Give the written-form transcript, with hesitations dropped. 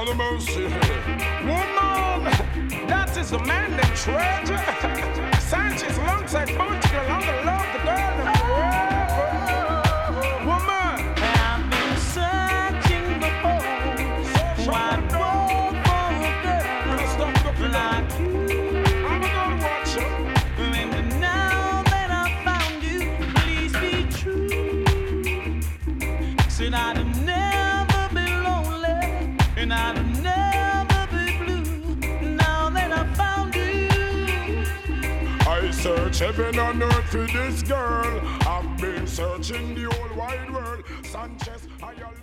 Lord of mercy. Woman, that is the man named Treasure. Sanchez alongside Portugal, I'm gonna love the girl in forever. Woman, I've been searching before. Wide world for a girl like you. I'm gonna watch her. And now that I found you, please be true. Said I'd never be lonely, and I'd never be blue. Now that I found you, I search heaven and earth for this girl. I've been searching the whole wide world. Sanchez, I